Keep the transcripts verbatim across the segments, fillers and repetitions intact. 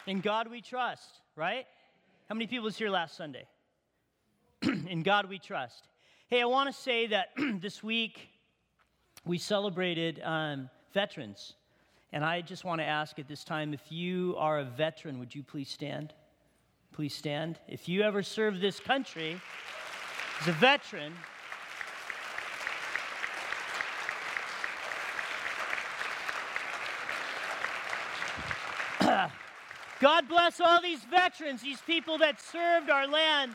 In God we trust, right? How many people was here last Sunday? In God we trust. Hey, I want to say that this week we celebrated um, veterans. And I just want to ask at this time, if you are a veteran, would you please stand? Please stand. If you ever served this country as a veteran, God bless all these veterans, these people that served our land.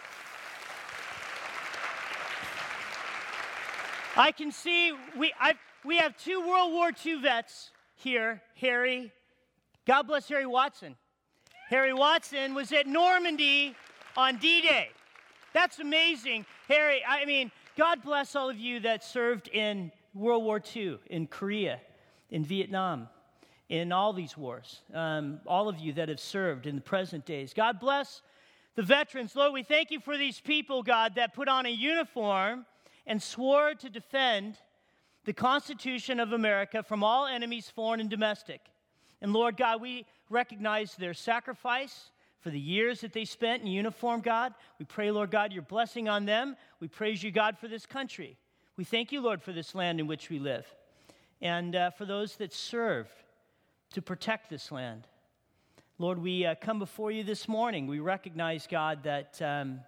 I can see we I, we have two World War Two vets here. Harry, God bless Harry Watson. Harry Watson was at Normandy on D-Day. That's amazing. Harry, I mean, God bless all of you that served in World War Two, in Korea, in Vietnam, in all these wars. Um, all of you that have served in the present days. God bless the veterans. Lord, we thank you for these people, God, that put on a uniform and swore to defend the Constitution of America from all enemies, foreign and domestic. And Lord God, we recognize their sacrifice for the years that they spent in uniform, God. We pray, Lord God, your blessing on them. We praise you, God, for this country. We thank you, Lord, for this land in which we live. And uh, for those that serve to protect this land. Lord, we uh, come before you this morning. We recognize, God, that... Um,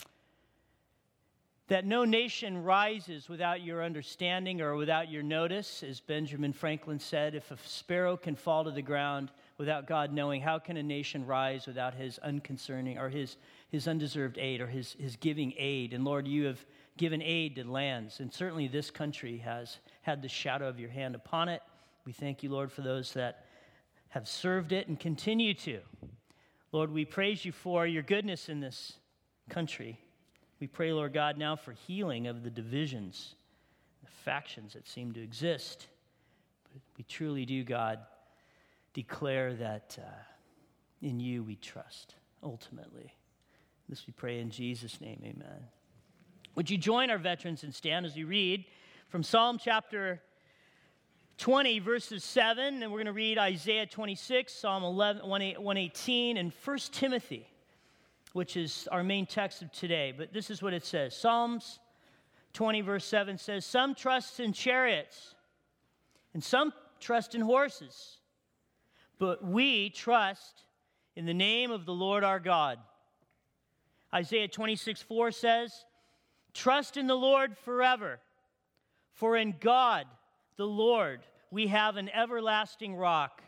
that no nation rises without your understanding or without your notice. As Benjamin Franklin said, if a sparrow can fall to the ground without God knowing, how can a nation rise without his unconcerning or his, his undeserved aid or his, his giving aid? And Lord, you have given aid to lands, and certainly this country has had the shadow of your hand upon it. We thank you, Lord, for those that have served it and continue to. Lord, we praise you for your goodness in this country. We pray, Lord God, now for healing of the divisions, the factions that seem to exist. But we truly do, God, declare that uh, in you we trust, ultimately. This we pray in Jesus' name, amen. Would you join our veterans and stand as we read from Psalm chapter twenty, verses seven, and we're going to read Isaiah twenty-six, Psalm eleven, one eighteen, and First Timothy, which is our main text of today. But this is what it says. Psalms twenty, verse seven says, "Some trust in chariots, and some trust in horses, but we trust in the name of the Lord our God." Isaiah twenty-six, four says, "Trust in the Lord forever, for in God, the Lord, we have an everlasting rock."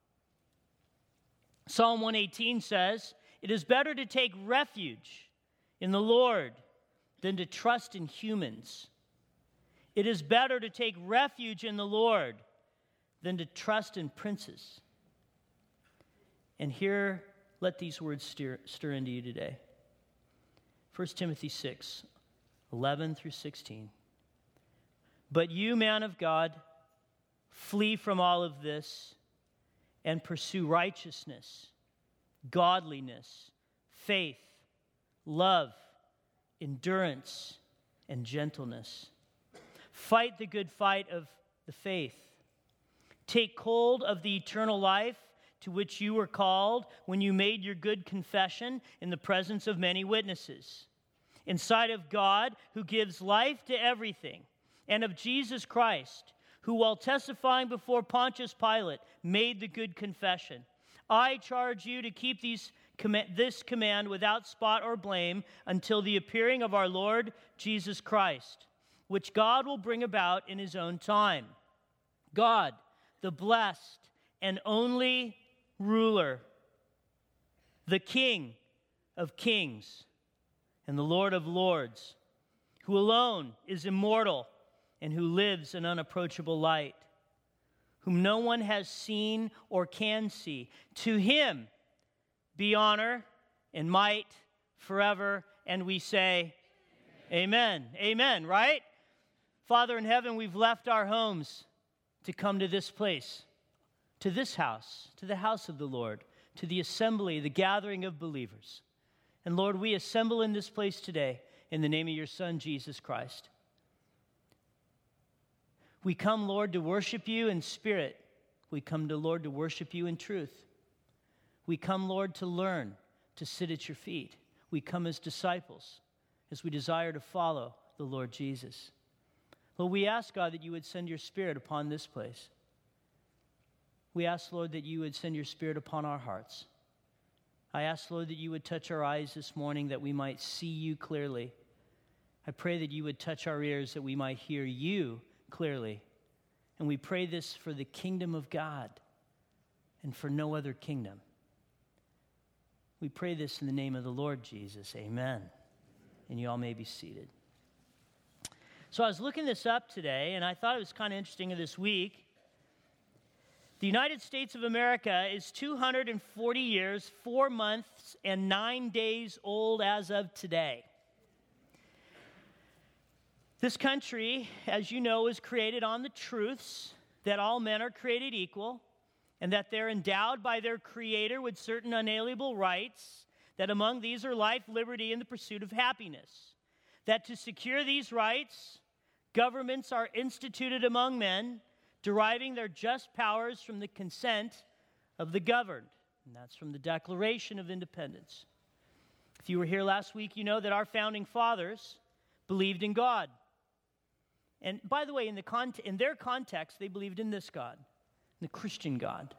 Psalm one eighteen says, "It is better to take refuge in the Lord than to trust in humans. It is better to take refuge in the Lord than to trust in princes." And here, let these words stir, stir into you today. First Timothy six, eleven through sixteen. "But you, man of God, flee from all of this and pursue righteousness, godliness, faith, love, endurance, and gentleness. Fight the good fight of the faith. Take hold of the eternal life to which you were called when you made your good confession in the presence of many witnesses. In sight of God, who gives life to everything, and of Jesus Christ, who while testifying before Pontius Pilate made the good confession. I charge you to keep these, this command without spot or blame until the appearing of our Lord Jesus Christ, which God will bring about in his own time. God, the blessed and only ruler, the King of kings and the Lord of lords, who alone is immortal and who lives in unapproachable light, whom no one has seen or can see. To him be honor and might forever. And we say, amen. Amen, amen, right? Father in heaven, we've left our homes to come to this place, to this house, to the house of the Lord, to the assembly, the gathering of believers. And Lord, we assemble in this place today in the name of your Son, Jesus Christ. We come, Lord, to worship you in spirit. We come to, Lord, to worship you in truth. We come, Lord, to learn, to sit at your feet. We come as disciples, as we desire to follow the Lord Jesus. Lord, we ask, God, that you would send your Spirit upon this place. We ask, Lord, that you would send your Spirit upon our hearts. I ask, Lord, that you would touch our eyes this morning that we might see you clearly. I pray that you would touch our ears that we might hear you clearly. And we pray this for the kingdom of God and for no other kingdom. We pray this in the name of the Lord Jesus. Amen. And you all may be seated. So I was looking this up today, and I thought it was kind of interesting this week. The United States of America is two hundred forty years, four months, and nine days old as of today. This country, as you know, was created on the truths that all men are created equal, and that they're endowed by their Creator with certain unalienable rights, that among these are life, liberty, and the pursuit of happiness. That to secure these rights, governments are instituted among men, deriving their just powers from the consent of the governed. And that's from the Declaration of Independence. If you were here last week, you know that our founding fathers believed in God. And by the way, in, the con- in their context, they believed in this God, the Christian God.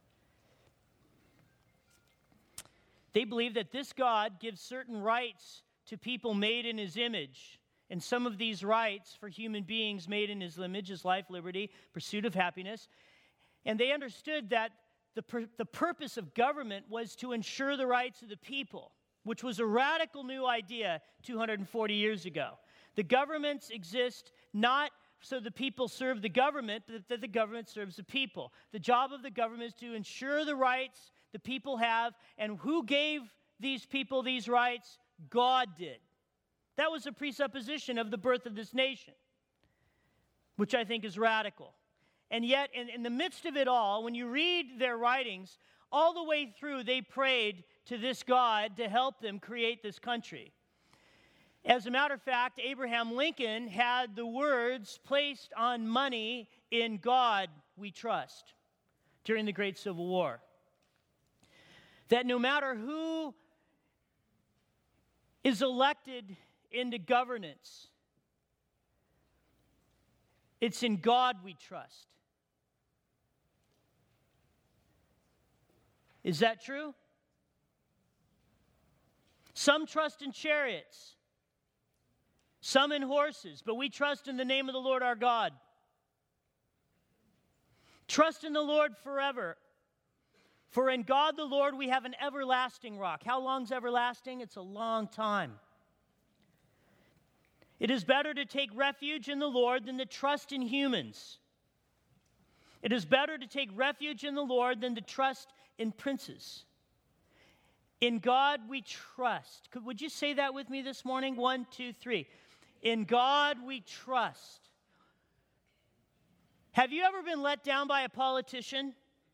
They believe that this God gives certain rights to people made in his image. And some of these rights for human beings made in his image is life, liberty, pursuit of happiness. And they understood that the, pur- the purpose of government was to ensure the rights of the people, which was a radical new idea two hundred forty years ago. The governments exist not so the people serve the government, but that the government serves the people. The job of the government is to ensure the rights the people have, and who gave these people these rights? God did. That was a presupposition of the birth of this nation, which I think is radical. And yet, in, in the midst of it all, when you read their writings, all the way through, they prayed to this God to help them create this country. As a matter of fact, Abraham Lincoln had the words placed on money, "In God we trust," during the Great Civil War. That no matter who is elected into governance, it's in God we trust. Is that true? Some trust in chariots, some in horses, but we trust in the name of the Lord our God. Trust in the Lord forever. For in God the Lord we have an everlasting rock. How long's everlasting? It's a long time. It is better to take refuge in the Lord than to trust in humans. It is better to take refuge in the Lord than to trust in princes. In God we trust. Could, would you say that with me this morning? One, two, three. In God we trust. Have you ever been let down by a politician?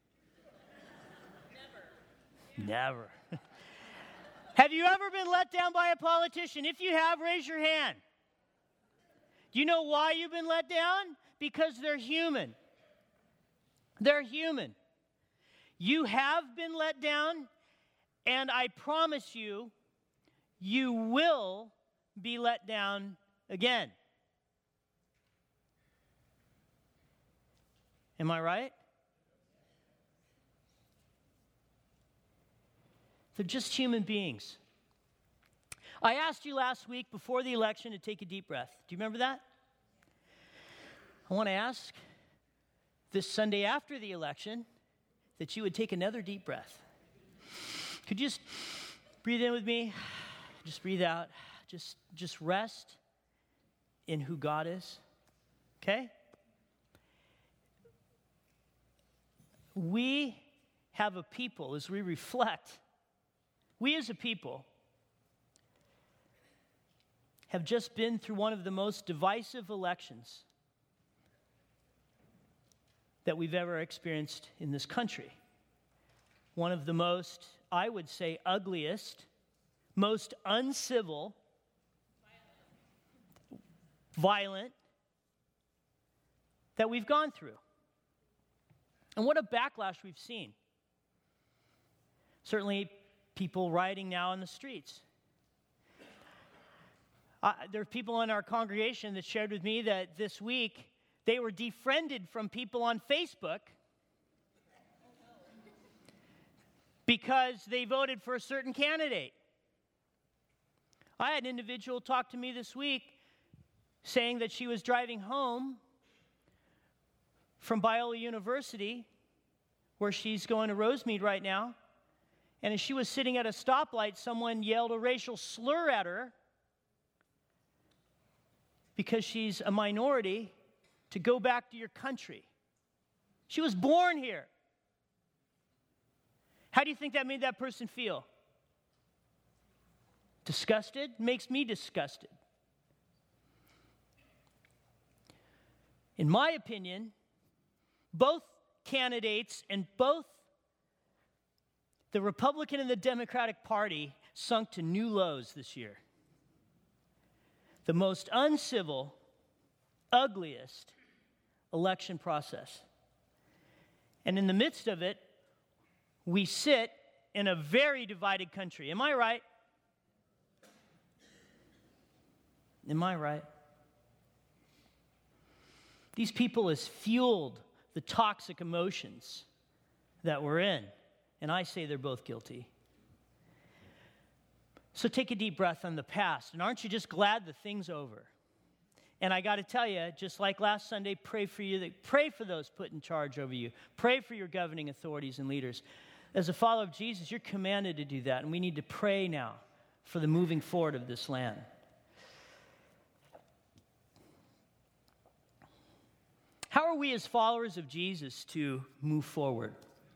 Never. Never. Have you ever been let down by a politician? If you have, raise your hand. Do you know why you've been let down? Because they're human. They're human. You have been let down, and I promise you, you will be let down again. Am I right? They're just human beings. I asked you last week before the election to take a deep breath. Do you remember that? I want to ask this Sunday after the election that you would take another deep breath. Could you just breathe in with me? Just breathe out. Just, just rest in who God is. Okay? We have a people, as we reflect, we as a people have just been through one of the most divisive elections that we've ever experienced in this country. One of the most, I would say, ugliest, most uncivil, violent, that we've gone through. And what a backlash we've seen. Certainly people rioting now in the streets. Uh, there are people in our congregation that shared with me that this week they were defriended from people on Facebook because they voted for a certain candidate. I had an individual talk to me this week saying that she was driving home from Biola University, where she's going to Rosemead right now, and as she was sitting at a stoplight, someone yelled a racial slur at her because she's a minority, to go back to your country. She was born here. How do you think that made that person feel? Disgusted? Makes me disgusted. In my opinion, both candidates and both the Republican and the Democratic Party sunk to new lows this year. The most uncivil, ugliest election process. And in the midst of it, we sit in a very divided country. Am I right? Am I right? These people has fueled the toxic emotions that we're in. And I say they're both guilty. So take a deep breath on the past. And aren't you just glad the thing's over? And I got to tell you, just like last Sunday, pray for you. Pray for those put in charge over you. Pray for your governing authorities and leaders. As a follower of Jesus, you're commanded to do that. And we need to pray now for the moving forward of this land. How are we as followers of Jesus to move forward?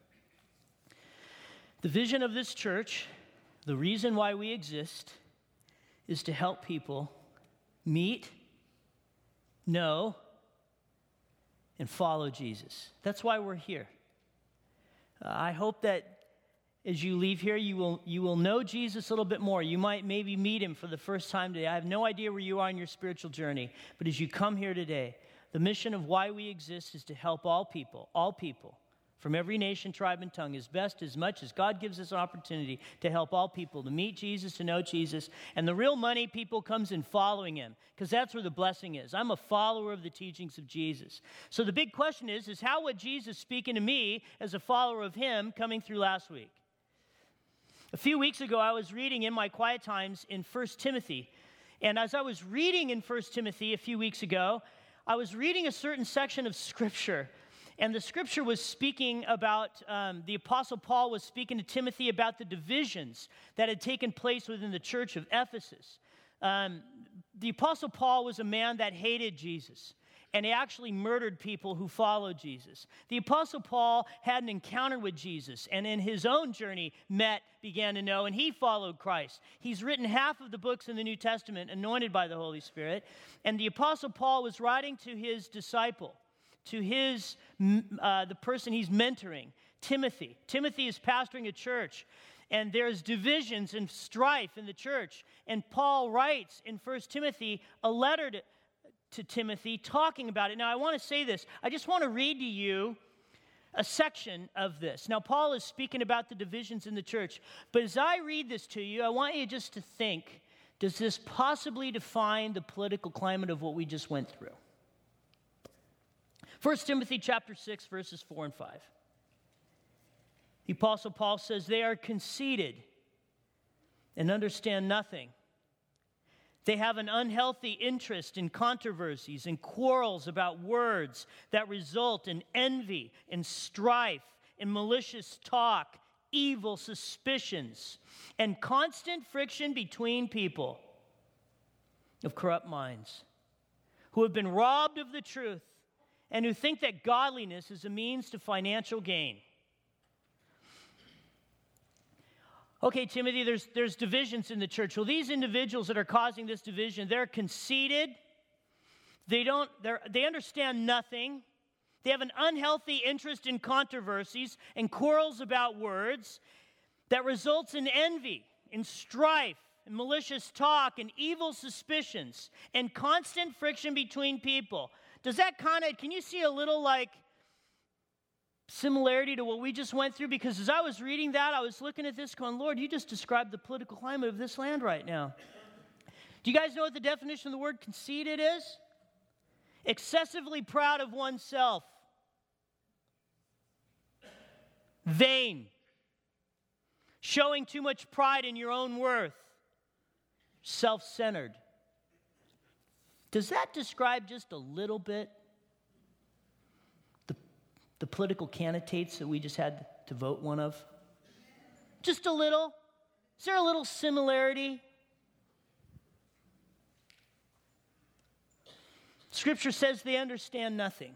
The vision of this church, the reason why we exist, is to help people meet, know, and follow Jesus. That's why we're here. Uh, I hope that as you leave here, you will you will know Jesus a little bit more. You might maybe meet him for the first time today. I have no idea where you are in your spiritual journey, but as you come here today, the mission of why we exist is to help all people, all people, from every nation, tribe, and tongue, as best as much as God gives us an opportunity to help all people to meet Jesus, to know Jesus. And the real money, people, comes in following him, because that's where the blessing is. I'm a follower of the teachings of Jesus. So the big question is, is how would Jesus speak into me as a follower of him coming through last week? A few weeks ago, I was reading in my quiet times in First Timothy. And as I was reading in First Timothy a few weeks ago, I was reading a certain section of Scripture. And the Scripture was speaking about, um, the Apostle Paul was speaking to Timothy about the divisions that had taken place within the church of Ephesus. Um, the Apostle Paul was a man that hated Jesus, and he actually murdered people who followed Jesus. The Apostle Paul had an encounter with Jesus, and in his own journey met, began to know, and he followed Christ. He's written half of the books in the New Testament, anointed by the Holy Spirit, and the Apostle Paul was writing to his disciple, to his, uh, the person he's mentoring, Timothy. Timothy is pastoring a church, and there's divisions and strife in the church. And Paul writes in First Timothy a letter to, to Timothy talking about it. Now, I want to say this. I just want to read to you a section of this. Now, Paul is speaking about the divisions in the church. But as I read this to you, I want you just to think, does this possibly define the political climate of what we just went through? First Timothy chapter six, verses four and five. The Apostle Paul says, they are conceited and understand nothing. They have an unhealthy interest in controversies and quarrels about words that result in envy and strife and malicious talk, evil suspicions, and constant friction between people of corrupt minds, who have been robbed of the truth and who think that godliness is a means to financial gain. Okay, Timothy, there's, there's divisions in the church. Well, these individuals that are causing this division, they're conceited. They don't, they're, they understand nothing. They have an unhealthy interest in controversies and quarrels about words that results in envy, in strife, and malicious talk, and evil suspicions, and constant friction between people. Does that kind of, can you see a little like similarity to what we just went through? Because as I was reading that, I was looking at this going, Lord, you just described the political climate of this land right now. Do you guys know what the definition of the word conceited is? Excessively proud of oneself. Vain. Showing too much pride in your own worth. Self-centered. Does that describe just a little bit the, the political candidates that we just had to vote one of? Just a little? Is there a little similarity? Scripture says they understand nothing.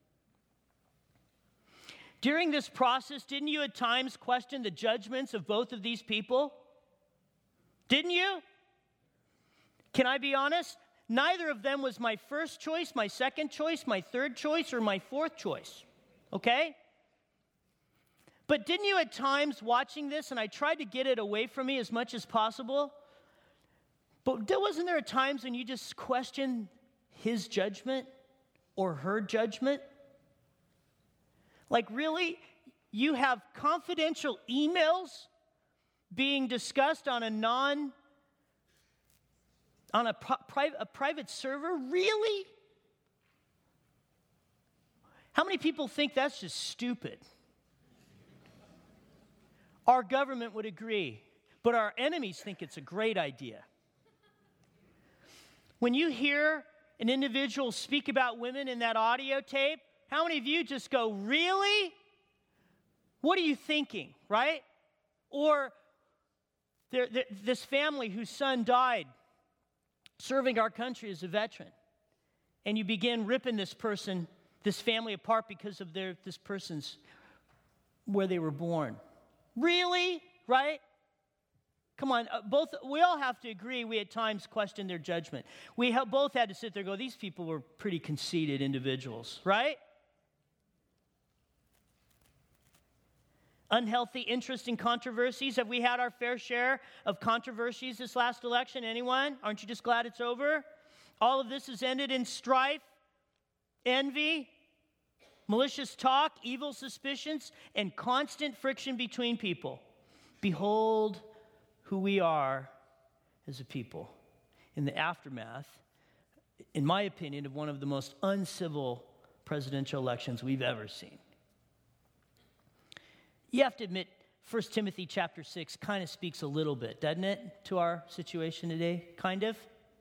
During this process, didn't you at times question the judgments of both of these people? Didn't you? Can I be honest? Neither of them was my first choice, my second choice, my third choice, or my fourth choice. Okay? But didn't you at times watching this, and I tried to get it away from me as much as possible, but wasn't there at times when you just questioned his judgment or her judgment? Like, really? You have confidential emails being discussed on a non, on a, pri- a private server? Really? How many people think that's just stupid? Our government would agree, but our enemies think it's a great idea. When you hear an individual speak about women in that audio tape, how many of you just go, really? What are you thinking, right? Or there, there, this family whose son died serving our country as a veteran, and you begin ripping this person, this family apart because of their this person's, where they were born. Really? Right? Come on, uh, both, we all have to agree we at times question their judgment. We have, both had to sit there and go, these people were pretty conceited individuals, right? Unhealthy interest in controversies. Have we had our fair share of controversies this last election? Anyone? Aren't you just glad it's over? All of this has ended in strife, envy, malicious talk, evil suspicions, and constant friction between people. Behold who we are as a people in the aftermath, in my opinion, of one of the most uncivil presidential elections we've ever seen. You have to admit, First Timothy chapter six kind of speaks a little bit, doesn't it, to our situation today? Kind of.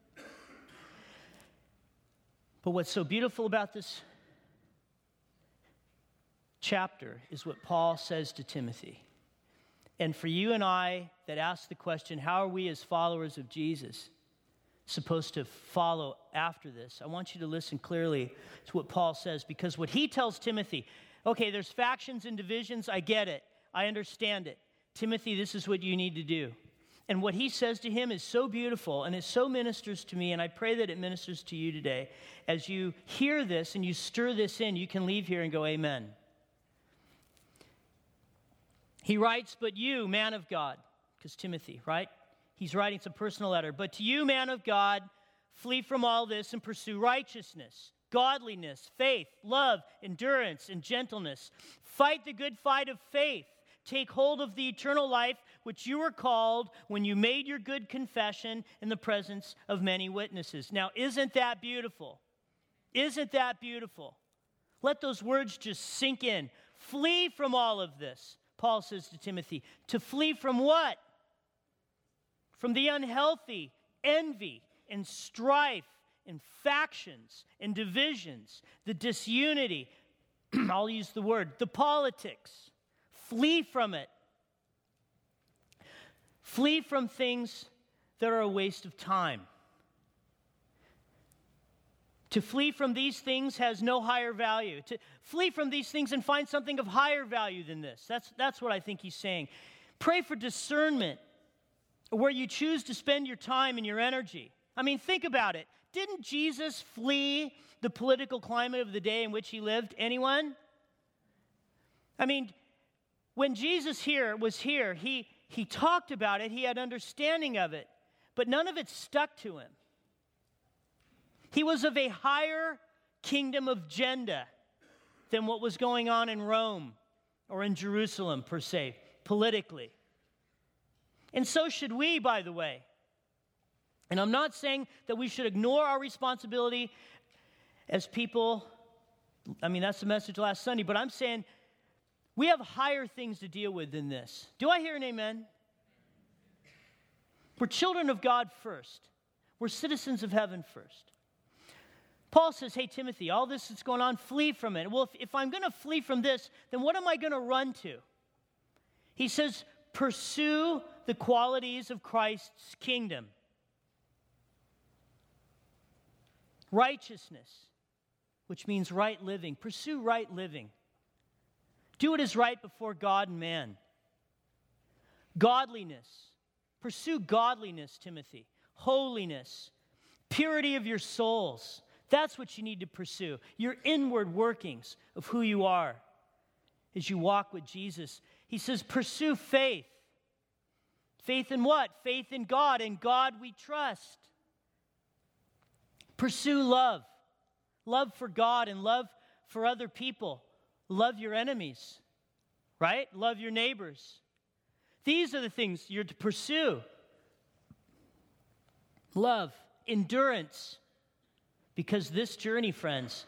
But what's so beautiful about this chapter is what Paul says to Timothy. And for you and I that ask the question, how are we as followers of Jesus supposed to follow after this? I want you to listen clearly to what Paul says, because what he tells Timothy, okay, there's factions and divisions, I get it, I understand it. Timothy, this is what you need to do. And what he says to him is so beautiful, and it so ministers to me, and I pray that it ministers to you today. As you hear this and you stir this in, you can leave here and go, amen. He writes, but you, man of God, because Timothy, right? He's writing some personal letter. But to you, man of God, flee from all this and pursue righteousness, godliness, faith, love, endurance, and gentleness. Fight the good fight of faith. Take hold of the eternal life which you were called when you made your good confession in the presence of many witnesses. Now, isn't that beautiful? Isn't that beautiful? Let those words just sink in. Flee from all of this. Paul says to Timothy, to flee from what? From the unhealthy envy and strife and factions and divisions, the disunity, I'll use the word, the politics. Flee from it. Flee from things that are a waste of time. To flee from these things has no higher value. To flee from these things and find something of higher value than this. That's, that's what I think he's saying. Pray for discernment where you choose to spend your time and your energy. I mean, think about it. Didn't Jesus flee the political climate of the day in which he lived? Anyone? I mean, when Jesus here was here, he, he talked about it. He had understanding of it. But none of it stuck to him. He was of a higher kingdom of agenda than what was going on in Rome or in Jerusalem, per se, politically. And so should we, by the way. And I'm not saying that we should ignore our responsibility as people. I mean, that's the message last Sunday, but I'm saying we have higher things to deal with than this. Do I hear an amen? We're children of God first. We're citizens of heaven first. Paul says, hey, Timothy, all this that's going on, flee from it. Well, if, if I'm going to flee from this, then what am I going to run to? He says, pursue the qualities of Christ's kingdom. Righteousness, which means right living. Pursue right living. Do what is right before God and man. Godliness. Pursue godliness, Timothy. Holiness. Purity of your souls. That's what you need to pursue. Your inward workings of who you are as you walk with Jesus. He says, pursue faith. Faith in what? Faith in God. In God we trust. Pursue love. Love for God and love for other people. Love your enemies, right? Love your neighbors. These are the things you're to pursue. Love, endurance. Because this journey, friends,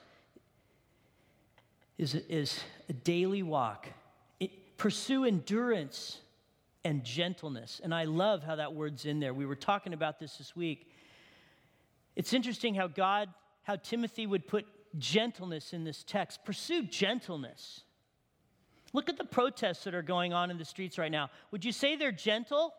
is a, is a daily walk. It, pursue endurance and gentleness. And I love how that word's in there. We were talking about this this week. It's interesting how God, how Timothy would put gentleness in this text. Pursue gentleness. Look at the protests that are going on in the streets right now. Would you say they're gentle?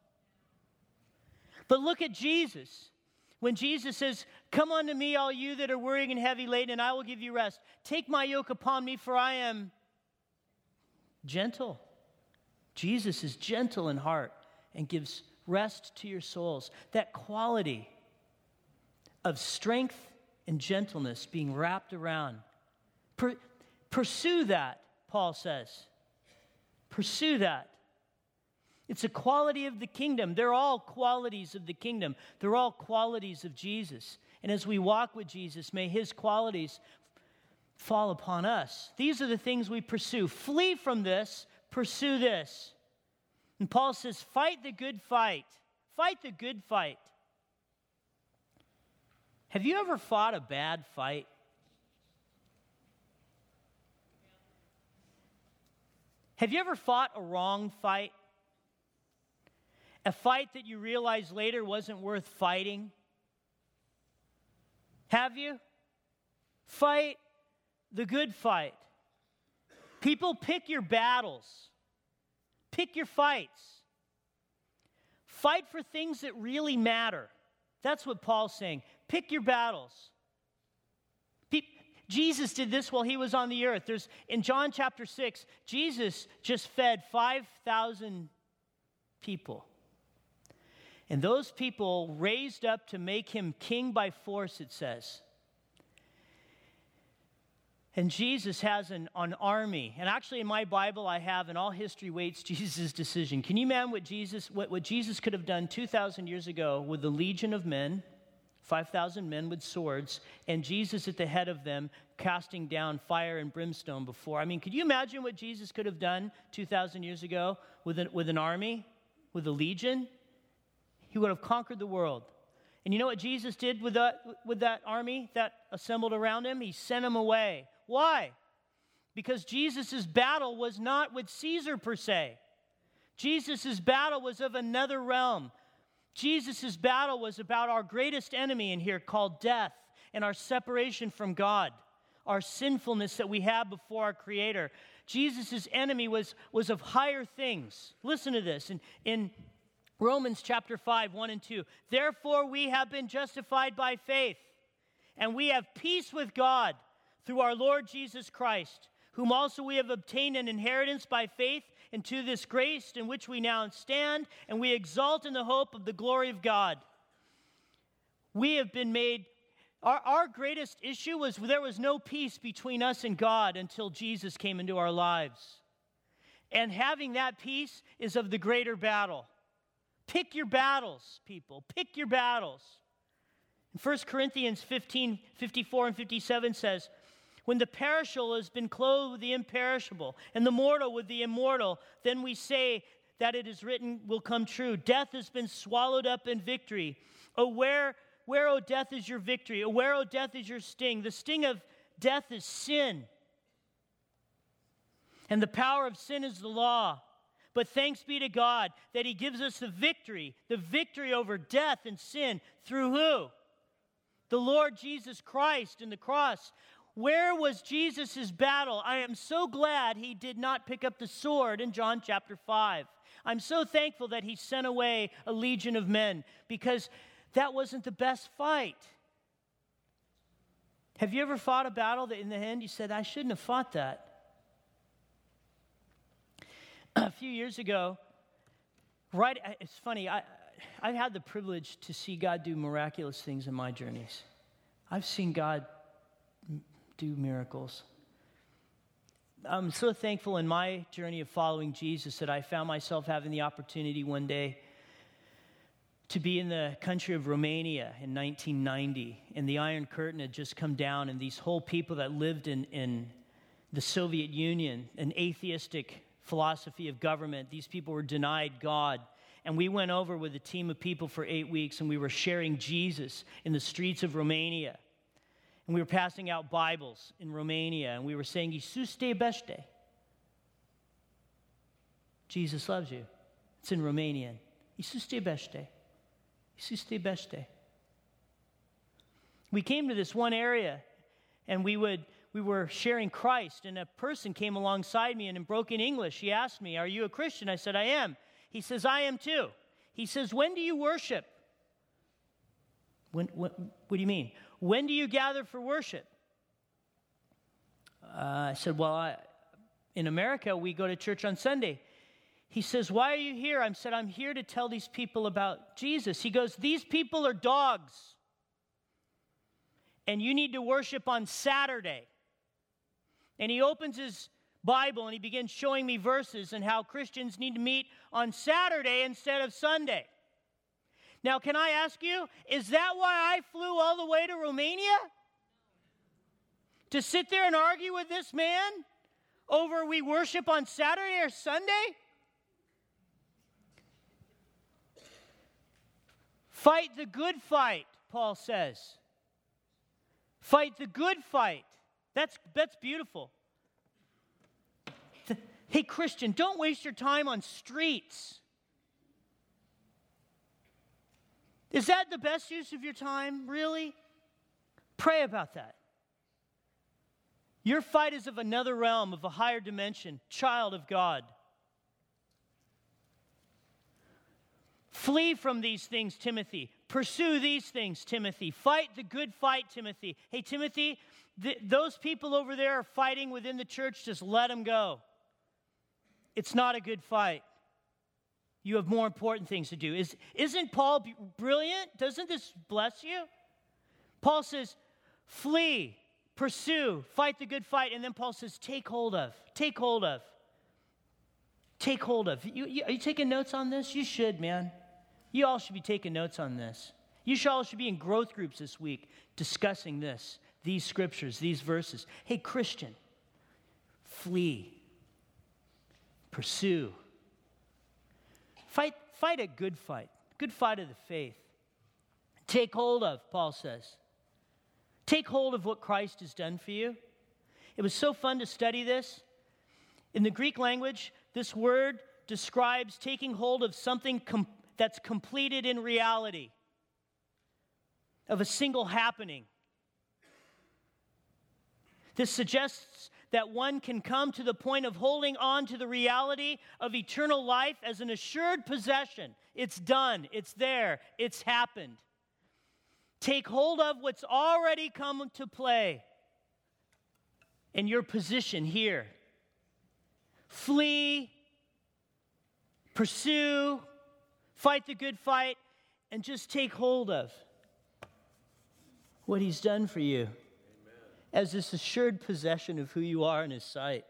But look at Jesus. When Jesus says, come unto me, all you that are worrying and heavy laden, and I will give you rest. Take my yoke upon me, for I am gentle. Jesus is gentle in heart and gives rest to your souls. That quality of strength and gentleness being wrapped around. Per- pursue that, Paul says. Pursue that. It's a quality of the kingdom. They're all qualities of the kingdom. They're all qualities of Jesus. And as we walk with Jesus, may his qualities fall upon us. These are the things we pursue. Flee from this, pursue this. And Paul says, fight the good fight. Fight the good fight. Have you ever fought a bad fight? Have you ever fought a wrong fight? A fight that you realize later wasn't worth fighting? Have you? Fight the good fight. People, pick your battles. Pick your fights. Fight for things that really matter. That's what Paul's saying. Pick your battles. Pe- Jesus did this while he was on the earth. There's in John chapter six, Jesus just fed five thousand people. And those people raised up to make him king by force, it says. And Jesus has an, an army. And actually in my Bible I have, and all history waits Jesus' decision. Can you imagine what Jesus, what, what Jesus could have done two thousand years ago with a legion of men, five thousand men with swords, and Jesus at the head of them casting down fire and brimstone before? I mean, could you imagine what Jesus could have done two thousand years ago with an, with an army, with a legion? He would have conquered the world. And you know what Jesus did with that, with that army that assembled around him? He sent them away. Why? Because Jesus' battle was not with Caesar per se. Jesus' battle was of another realm. Jesus' battle was about our greatest enemy in here called death and our separation from God, our sinfulness that we have before our Creator. Jesus' enemy was, was of higher things. Listen to this. In, in Romans chapter five, one and two. Therefore we have been justified by faith, and we have peace with God through our Lord Jesus Christ, whom also we have obtained an inheritance by faith into this grace in which we now stand, and we exalt in the hope of the glory of God. We have been made, our, our greatest issue was there was no peace between us and God until Jesus came into our lives. And having that peace is of the greater battle. Pick your battles, people. Pick your battles. In First Corinthians fifteen, fifty-four and fifty-seven says, when the perishable has been clothed with the imperishable, and the mortal with the immortal, then we say that it is written will come true. Death has been swallowed up in victory. Oh, where, where, O death, is your victory? Oh, where, O death, is your sting? The sting of death is sin. And the power of sin is the law. But thanks be to God that he gives us the victory, the victory over death and sin through who? The Lord Jesus Christ and the cross. Where was Jesus' battle? I am so glad he did not pick up the sword in John chapter five. I'm so thankful that he sent away a legion of men, because that wasn't the best fight. Have you ever fought a battle that in the end you said, I shouldn't have fought that? A few years ago, right, it's funny, I, I've had the privilege to see God do miraculous things in my journeys. I've seen God do miracles. I'm so thankful in my journey of following Jesus that I found myself having the opportunity one day to be in the country of Romania in nineteen ninety, and the Iron Curtain had just come down, and these whole people that lived in, in the Soviet Union, an atheistic philosophy of government, these people were denied God. And we went over with a team of people for eight weeks, and we were sharing Jesus in the streets of Romania. And we were passing out Bibles in Romania, and we were saying, Iisus te iubește. Jesus loves you. It's in Romanian. Iisus te iubește. Iisus te iubește. We came to this one area, and we would we were sharing Christ, and a person came alongside me, and in broken English, he asked me, are you a Christian? I said, I am. He says, I am too. He says, when do you worship? When, when, what do you mean? When do you gather for worship? Uh, I said, well, I, in America, we go to church on Sunday. He says, why are you here? I said, I'm here to tell these people about Jesus. He goes, these people are dogs, and you need to worship on Saturday. And he opens his Bible and he begins showing me verses and how Christians need to meet on Saturday instead of Sunday. Now, can I ask you, is that why I flew all the way to Romania? To sit there and argue with this man over we worship on Saturday or Sunday? Fight the good fight, Paul says. Fight the good fight. That's, that's beautiful. Hey, Christian, don't waste your time on streets. Is that the best use of your time, really? Pray about that. Your fight is of another realm, of a higher dimension, child of God. Flee from these things, Timothy. Pursue these things, Timothy. Fight the good fight, Timothy. Hey, Timothy, th- those people over there are fighting within the church. Just let them go. It's not a good fight. You have more important things to do. Is, isn't Paul b- brilliant? Doesn't this bless you? Paul says, flee, pursue, fight the good fight. And then Paul says, take hold of, take hold of, take hold of. You, you, are you taking notes on this? You should, man. You all should be taking notes on this. You should all should be in growth groups this week discussing this, these scriptures, these verses. Hey, Christian, flee, pursue. Fight, fight a good fight, good fight of the faith. Take hold of, Paul says. Take hold of what Christ has done for you. It was so fun to study this. In the Greek language, this word describes taking hold of something com- that's completed in reality, of a single happening. This suggests that one can come to the point of holding on to the reality of eternal life as an assured possession. It's done. It's there. It's happened. Take hold of what's already come to play in your position here. Flee, pursue, fight the good fight, and just take hold of what he's done for you. As this assured possession of who you are in his sight.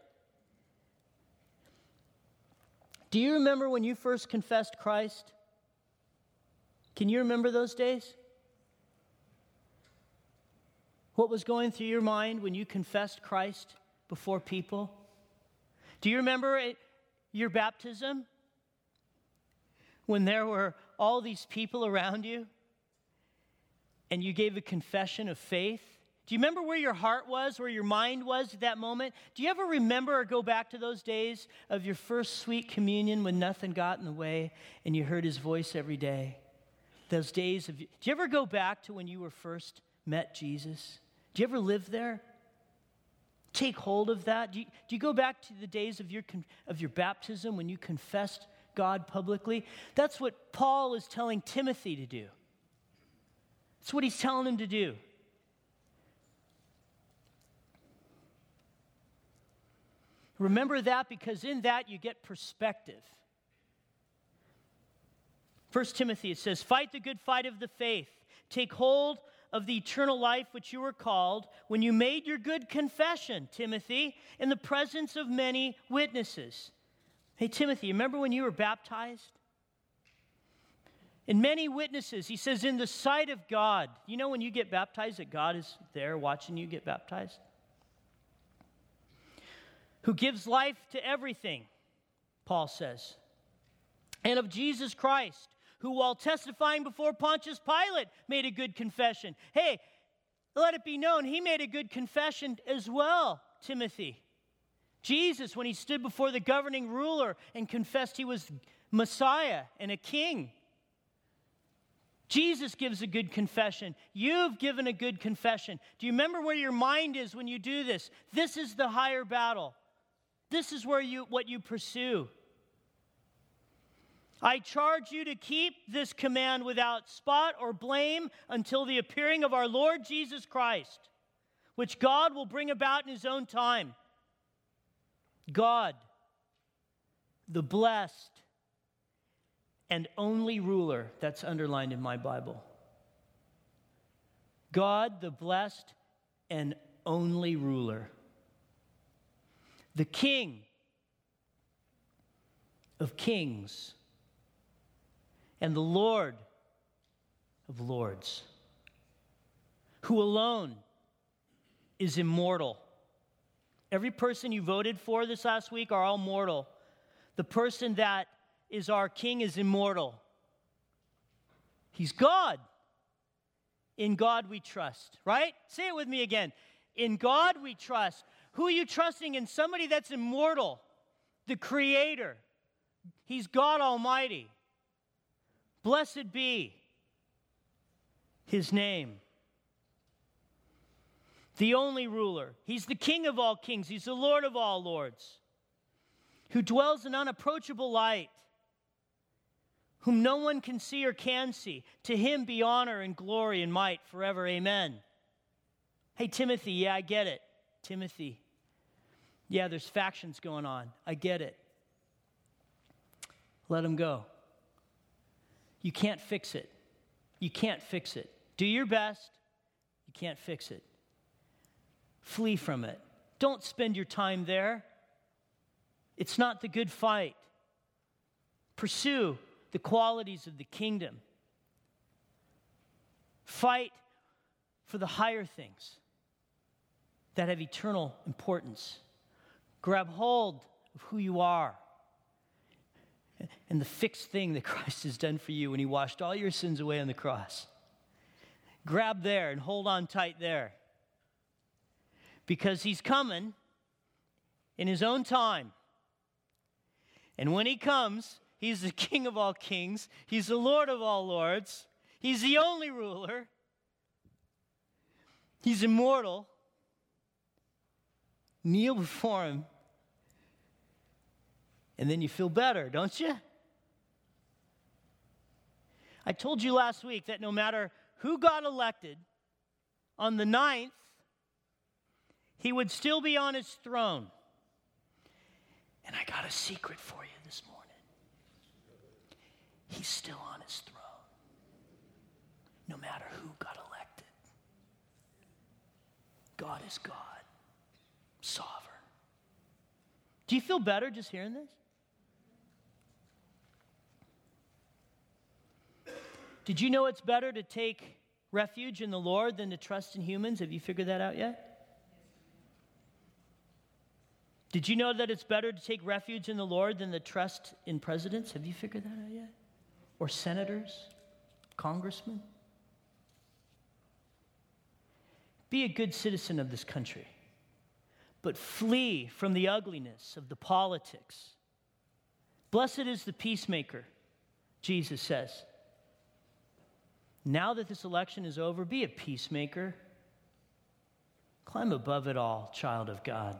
Do you remember when you first confessed Christ? Can you remember those days? what was going through your mind when you confessed Christ before people? Do you remember it, your baptism? When there were all these people around you and you gave a confession of faith? Do you remember where your heart was, where your mind was at that moment? Do you ever remember or go back to those days of your first sweet communion when nothing got in the way and you heard his voice every day? Those days of, do you ever go back to when you were first met Jesus? Do you ever live there? Take hold of that. Do you, do you go back to the days of your, of your baptism when you confessed God publicly? That's what Paul is telling Timothy to do. That's what he's telling him to do. Remember that, because in that you get perspective. First Timothy, it says, fight the good fight of the faith. Take hold of the eternal life which you were called when you made your good confession, Timothy, in the presence of many witnesses. Hey, Timothy, remember when you were baptized? And many witnesses, he says, in the sight of God. You know when you get baptized that God is there watching you get baptized? Who gives life to everything, Paul says. And of Jesus Christ, who while testifying before Pontius Pilate made a good confession. Hey, let it be known, he made a good confession as well, Timothy. Jesus, when he stood before the governing ruler and confessed he was Messiah and a king. Jesus gives a good confession. You've given a good confession. Do you remember where your mind is when you do this? This is the higher battle. This is where you what you pursue. I charge you to keep this command without spot or blame until the appearing of our Lord Jesus Christ, which God will bring about in his own time. God, the blessed and only ruler, that's underlined in my Bible. God, the blessed and only ruler. The King of kings and the Lord of lords, who alone is immortal. Every person you voted for this last week are all mortal. The person that is our King is immortal. He's God. In God we trust, right? Say it with me again. In God we trust. Who are you trusting in? Somebody that's immortal, the Creator. He's God Almighty. Blessed be his name. The only ruler. He's the King of all kings. He's the Lord of all lords, who dwells in unapproachable light, whom no one can see or can see. To him be honor and glory and might forever. Amen. Hey, Timothy, yeah, I get it. Timothy, yeah, there's factions going on. I get it. Let them go. You can't fix it. You can't fix it. Do your best. You can't fix it. Flee from it. Don't spend your time there. It's not the good fight. Pursue the qualities of the kingdom. Fight for the higher things that have eternal importance. Grab hold of who you are and the fixed thing that Christ has done for you when he washed all your sins away on the cross. Grab there and hold on tight there. Because he's coming in his own time. And when he comes, he's the King of all kings. He's the Lord of all lords. He's the only ruler. He's immortal. Kneel before him. And then you feel better, don't you? I told you last week that no matter who got elected, on the ninth, he would still be on his throne. And I got a secret for you this morning. He's still on his throne, no matter who got elected. God is God, sovereign. Do you feel better just hearing this? Did you know it's better to take refuge in the Lord than to trust in humans? Have you figured that out yet? Did you know that it's better to take refuge in the Lord than to trust in presidents? Have you figured that out yet? Or senators, congressmen? Be a good citizen of this country, but flee from the ugliness of the politics. Blessed is the peacemaker, Jesus says. Now that this election is over, be a peacemaker. Climb above it all, child of God.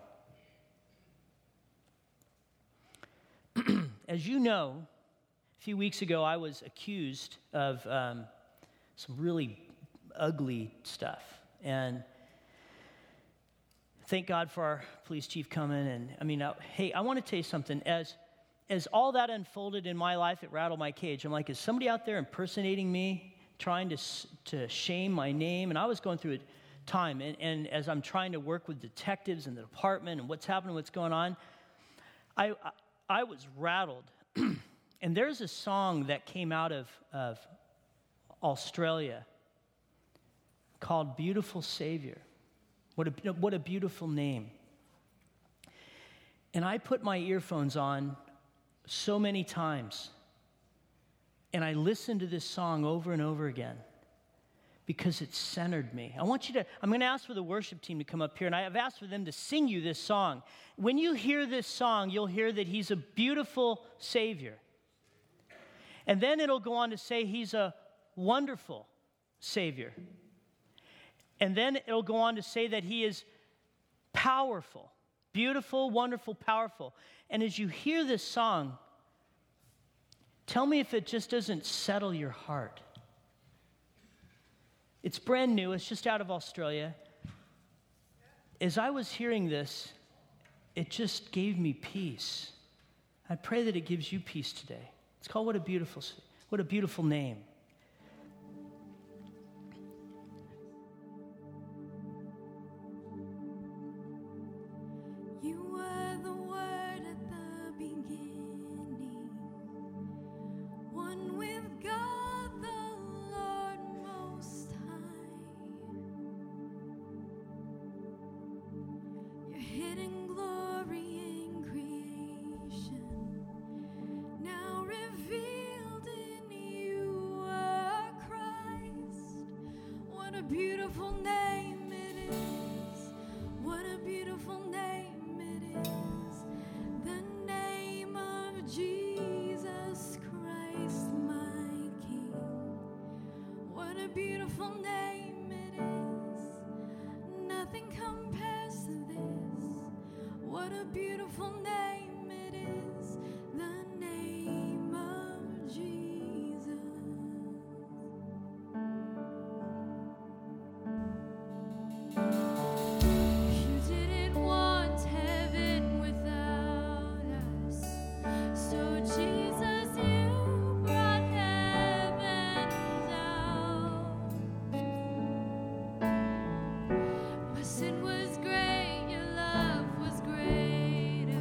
As you know, a few weeks ago, I was accused of um, some really ugly stuff. And thank God for our police chief coming. And I mean, I, hey, I want to tell you something. As, as all that unfolded in my life, it rattled my cage. I'm like, is somebody out there impersonating me, trying to, to shame my name? And I was going through a time. And, and as I'm trying to work with detectives in the department and what's happening, what's going on, I... I I was rattled. And there's a song that came out of, of Australia called Beautiful Savior. What a, what a beautiful name. And I put my earphones on so many times, and I listened to this song over and over again because it centered me. I want you to, I'm going to ask for the worship team to come up here, and I have asked for them to sing you this song. When you hear this song, you'll hear that he's a beautiful Savior. And then it'll go on to say he's a wonderful Savior. And then it'll go on to say that he is powerful, beautiful, wonderful, powerful. And as you hear this song, tell me if it just doesn't settle your heart. It's brand new. It's just out of Australia. As I was hearing this, it just gave me peace. I pray that it gives you peace today. It's called What a Beautiful, What a Beautiful Name. You were the Word at the beginning, one with God the Lord Most High. Your hidden glory in creation, now revealed in you are Christ. What a beautiful name it is. What a beautiful name it is. The name of Jesus Christ, my King. What a beautiful name it is. Nothing compares to this. What a beautiful name it is. The name of Jesus. You didn't want heaven without us, so Jesus, you brought heaven down. My sin was great, your love was greater.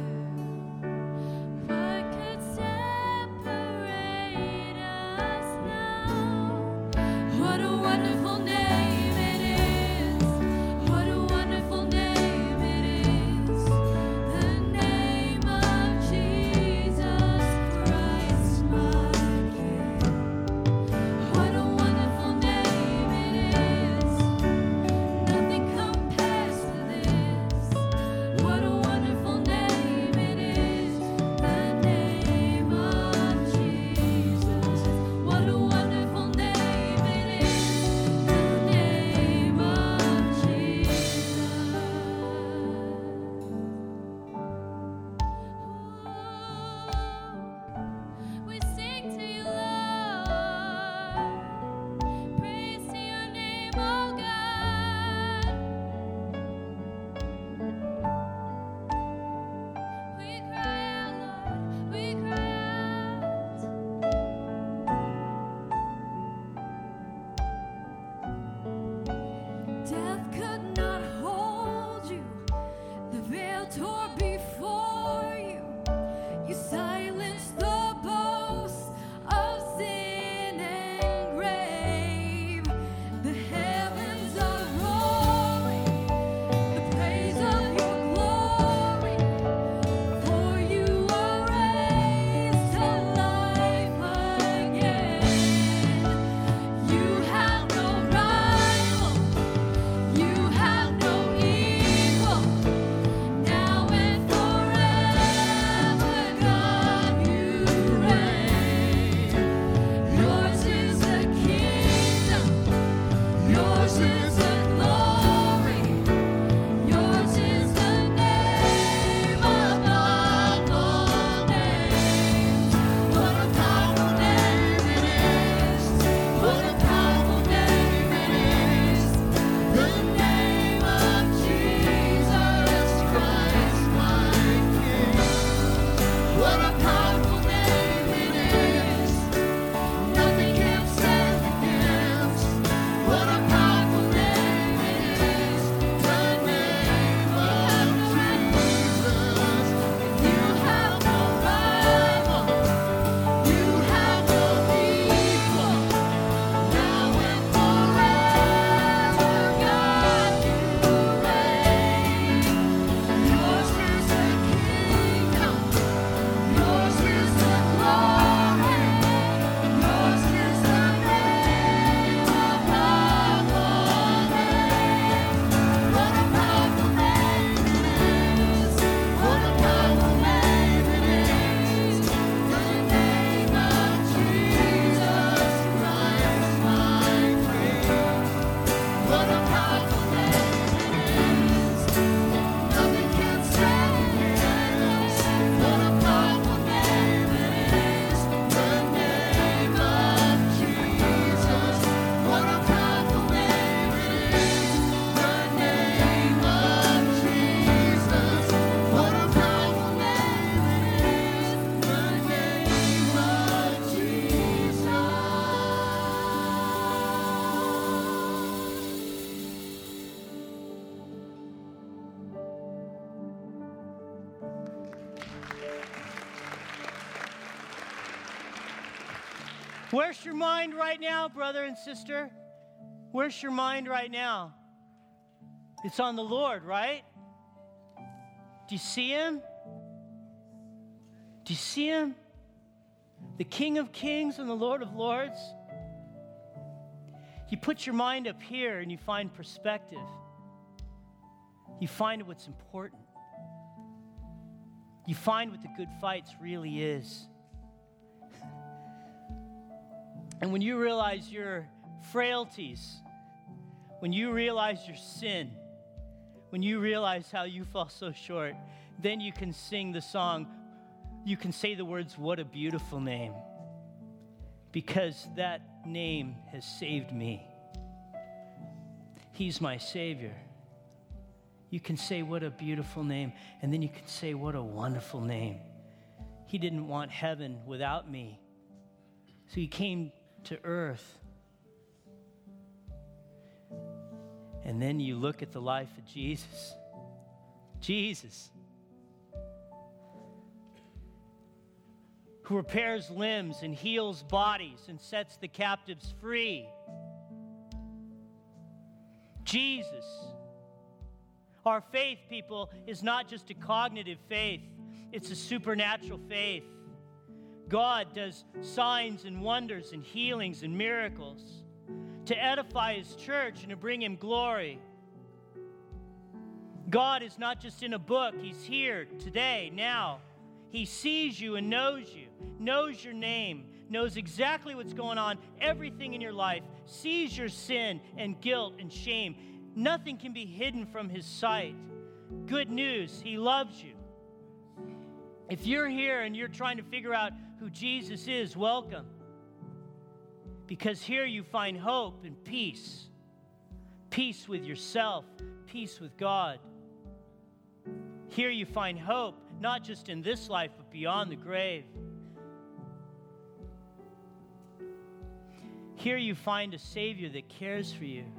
What could separate us now? What a wonderful name it is. What a wonderful name it is. The name of Jesus Christ, my King. What a wonderful name it is. Nothing compares to this. What a wonderful name it is. The name of Jesus. What a wonderful name it is. The name of Jesus. We sing to you, Lord. Praise to your name, oh God. We cry out, Lord. We cry out. Death could not hold you. The veil tore before you. You silenced the boast of sin and grave. The Where's your mind right now, brother and sister? Where's your mind right now? It's on the Lord, right? Do you see him? Do you see him? The King of Kings and the Lord of Lords. You put your mind up here and you find perspective. You find what's important. You find what the good fights really is. And when you realize your frailties, when you realize your sin, when you realize how you fall so short, then you can sing the song, you can say the words, "What a beautiful name," because that name has saved me. He's my Savior. You can say, "What a beautiful name," and then you can say, "What a wonderful name." He didn't want heaven without me, so he came to earth. And then you look at the life of Jesus. Jesus, who repairs limbs and heals bodies and sets the captives free. Jesus. Our faith, people, is not just a cognitive faith. It's a supernatural faith. God does signs and wonders and healings and miracles to edify his church and to bring him glory. God is not just in a book. He's here today, now. He sees you and knows you, knows your name, knows exactly what's going on, everything in your life, sees your sin and guilt and shame. Nothing can be hidden from his sight. Good news, he loves you. If you're here and you're trying to figure out who Jesus is, welcome. Because here you find hope and peace. Peace with yourself, peace with God. Here you find hope, not just in this life, but beyond the grave. Here you find a Savior that cares for you.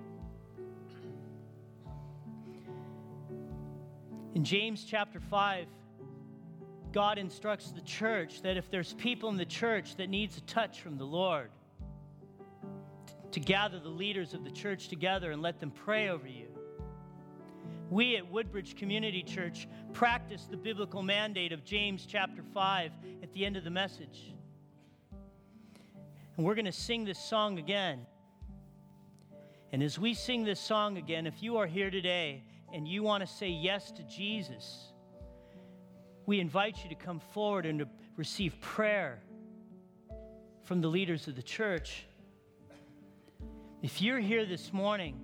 In James chapter five, God instructs the church that if there's people in the church that needs a touch from the Lord, to gather the leaders of the church together and let them pray over you. We at Woodbridge Community Church practice the biblical mandate of James chapter five at the end of the message. And we're going to sing this song again. And as we sing this song again, if you are here today and you want to say yes to Jesus, we invite you to come forward and to receive prayer from the leaders of the church. If you're here this morning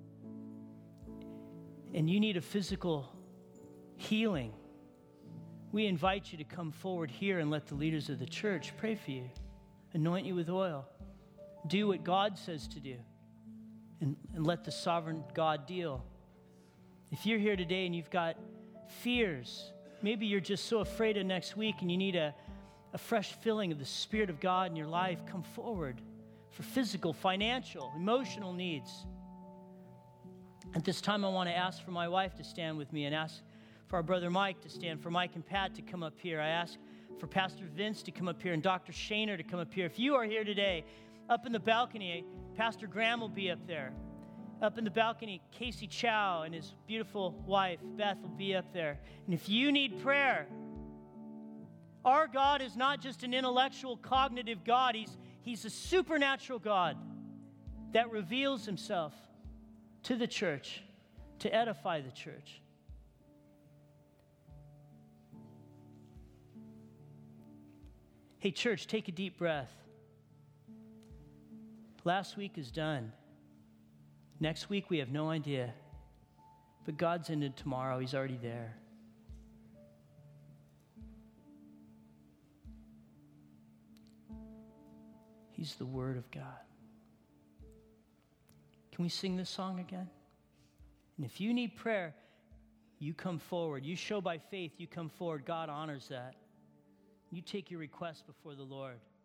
and you need a physical healing, we invite you to come forward here and let the leaders of the church pray for you, anoint you with oil, do what God says to do, and, and let the sovereign God deal. If you're here today and you've got fears, maybe you're just so afraid of next week and you need a, a fresh filling of the Spirit of God in your life, come forward for physical, financial, emotional needs. At this time, I want to ask for my wife to stand with me and ask for our brother Mike to stand, for Mike and Pat to come up here. I ask for Pastor Vince to come up here and Doctor Shaner to come up here. If you are here today, up in the balcony, Pastor Graham will be up there. Up in the balcony, Casey Chow and his beautiful wife, Beth, will be up there. And if you need prayer, our God is not just an intellectual, cognitive God. He's, he's a supernatural God that reveals himself to the church, to edify the church. Hey, church, take a deep breath. Last week is done. Next week, we have no idea. But God's in it tomorrow. He's already there. He's the Word of God. Can we sing this song again? And if you need prayer, you come forward. You show by faith, you come forward. God honors that. You take your request before the Lord.